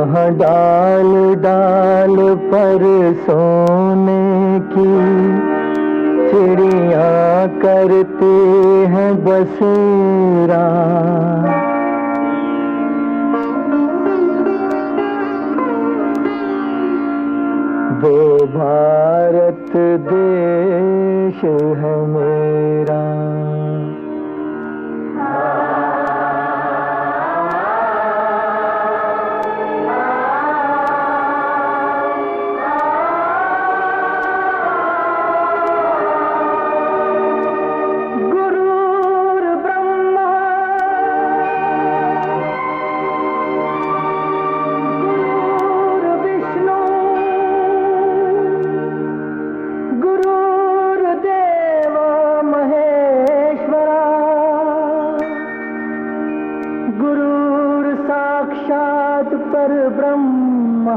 जहाँ डाल डाल पर सोने की चिड़ियाँ करती हैं बसेरा, वो भारत देश है मेरा। परब्रह्म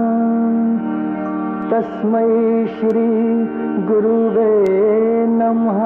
तस्मै श्री गुरुवे नमः।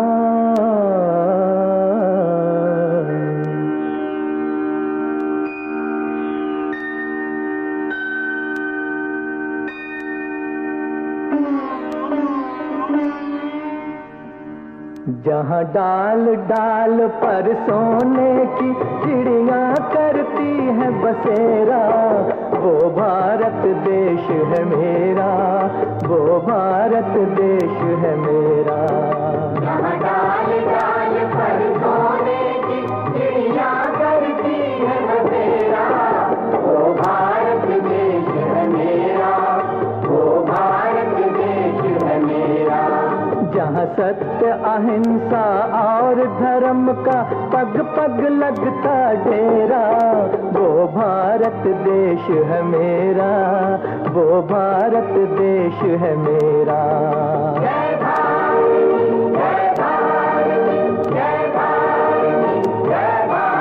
जहाँ डाल डाल पर सोने की चिड़ियाँ करती है बसेरा, वो भारत देश है मेरा, वो भारत देश है मेरा। जहाँ डाल डाल पर सोने की चिड़ियाँ करती है बसेरा, वो भारत देश है मेरा, वो भारत देश है मेरा। जहाँ सत्य अहिंसा और धर्म का पग पग लगता डेरा, वो भारत देश है मेरा, वो भारत देश है मेरा। जय भारत, जय भारत, जय भारत, जय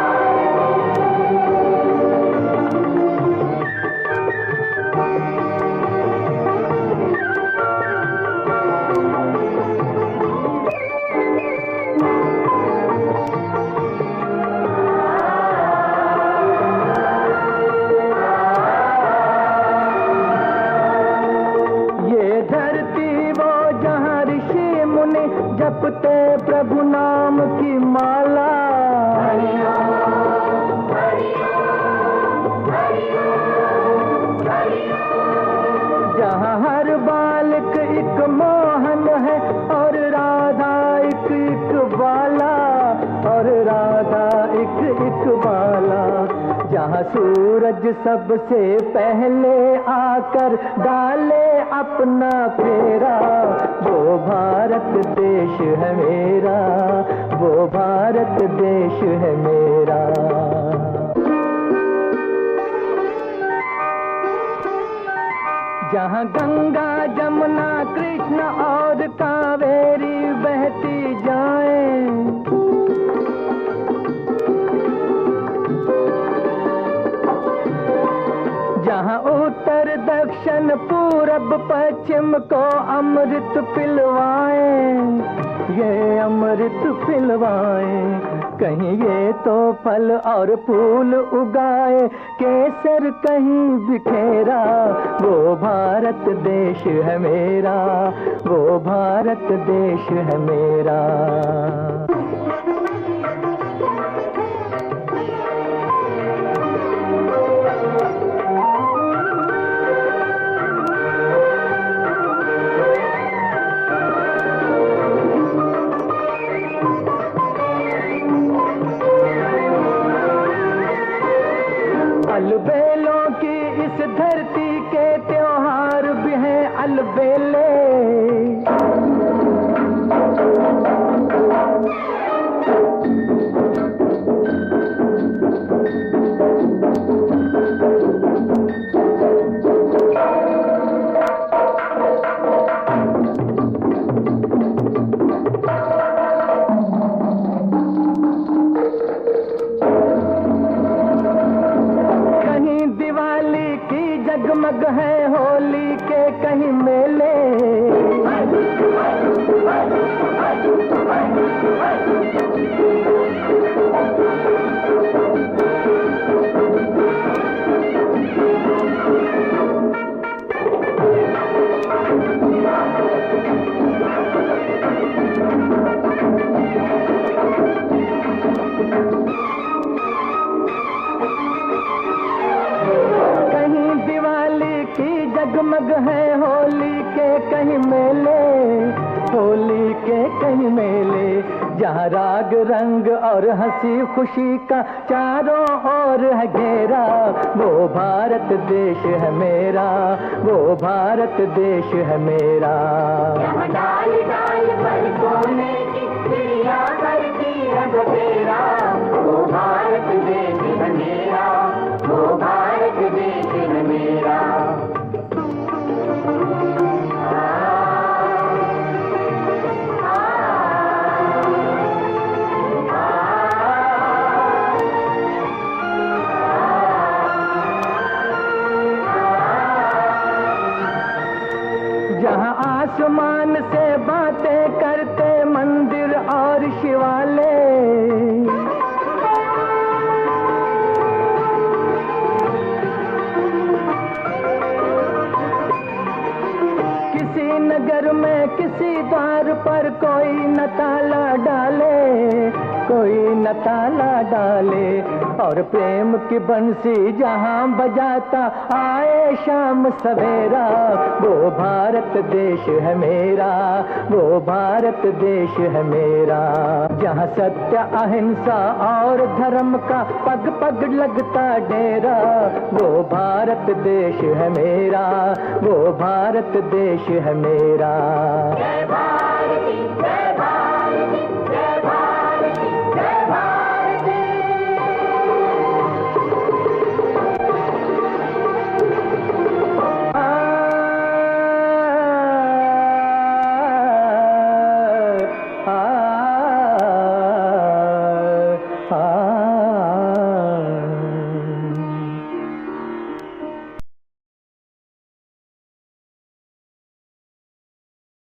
जपते प्रभु नाम की माला, जहाँ हर बालक एक मोहन है और राधा एक एक बाला, और राधा एक एक बाला। जहाँ सूरज सबसे पहले आकर डाले अपना फेरा, वो भारत देश है मेरा, वो भारत देश है मेरा। जहाँ गंगा जमुना कृष्ण और कावेरी बहती जाएं, जहाँ उत्तर दक्षिण पूरब पश्चिम को अमृत पिलवाएं, ये अमृत पिलवाएं। कहीं ये तो फल और फूल उगाए, केसर कहीं बिखेरा, वो भारत देश है मेरा, वो भारत देश है मेरा। अलबेलों की इस धरती के त्योहार भी हैं अलबेले, जगमग है होली के कहीं मेले, ही मेले, जहाँ राग रंग और हंसी खुशी का चारों ओर है घेरा, वो भारत देश है मेरा, वो भारत देश है मेरा। यहाँ डाल डाल पर सोने की चिड़िया करती है बसेरा, वो भारत देश है मेरा, वो भारत देश है मेरा। जहाँ आसमान से बातें करते मंदिर और शिवालय, किसी नगर में किसी द्वार पर कोई न ताला डाले, कोई न ताला डाले, और प्रेम की बंसी जहाँ बजाता आए शाम सवेरा, वो भारत देश है मेरा, वो भारत देश है मेरा। जहाँ सत्य अहिंसा और धर्म का पग पग लगता डेरा, वो भारत देश है मेरा, वो भारत देश है मेरा।